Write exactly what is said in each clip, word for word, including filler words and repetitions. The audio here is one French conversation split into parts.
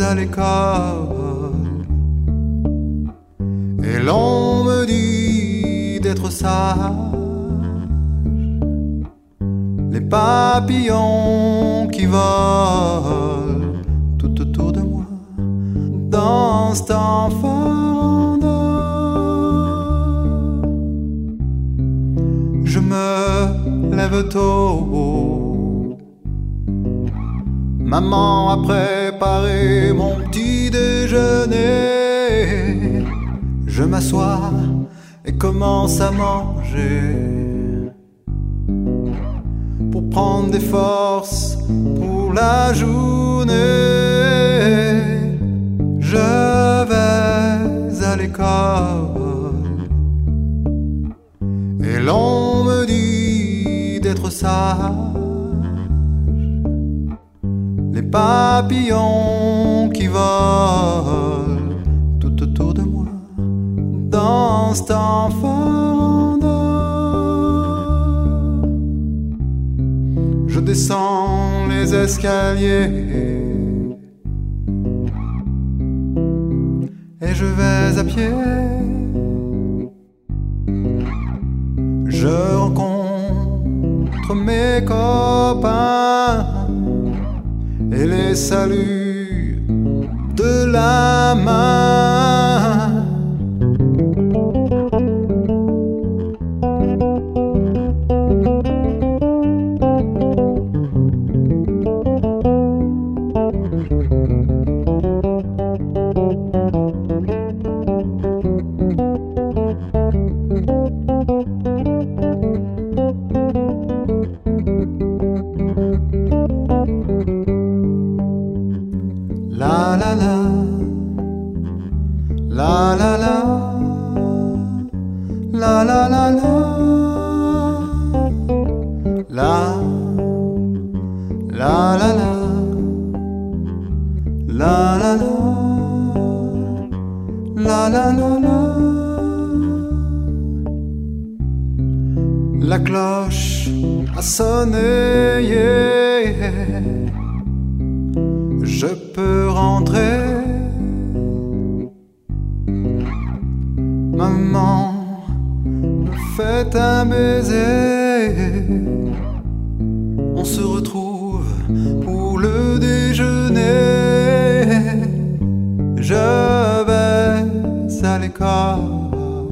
à l'école et l'on me dit d'être sage. Les papillons qui volent tout autour de moi dansent en farandole. Je me lève tôt, maman a préparé mon petit déjeuner. Je m'assois et commence à manger pour prendre des forces pour la journée. Je vais à l'école et l'on me dit d'être sage. Les papillons qui volent tout autour de moi dansent en farandole. Je descends les escaliers et je vais à pied. Je rencontre mes copains et les salue de la main. La la la, la la la, la la la la, la la la la, la la la, la la la la. La cloche a sonné, yeah. Je peux rentrer. Maman me fait un baiser. On se retrouve pour le déjeuner. Je vais à l'école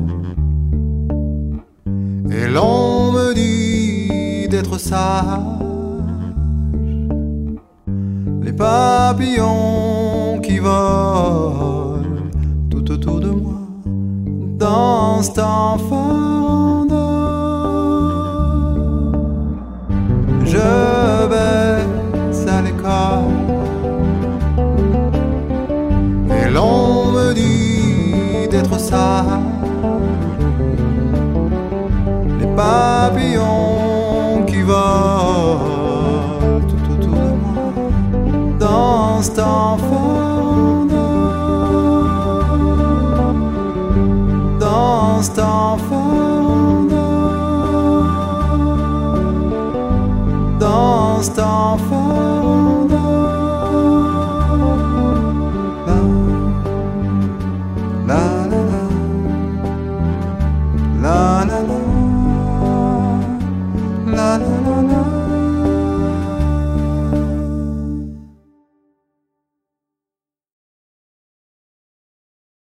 et l'on me dit d'être sage. Les papillons qui volent tout autour de moi dansent en farandole. Je vais à l'école et l'on me dit d'être sage. Les papillons qui volent tout autour de moi dansent en farandole, dansent en farandole, dansent en farandole. La la la la la la la la la la.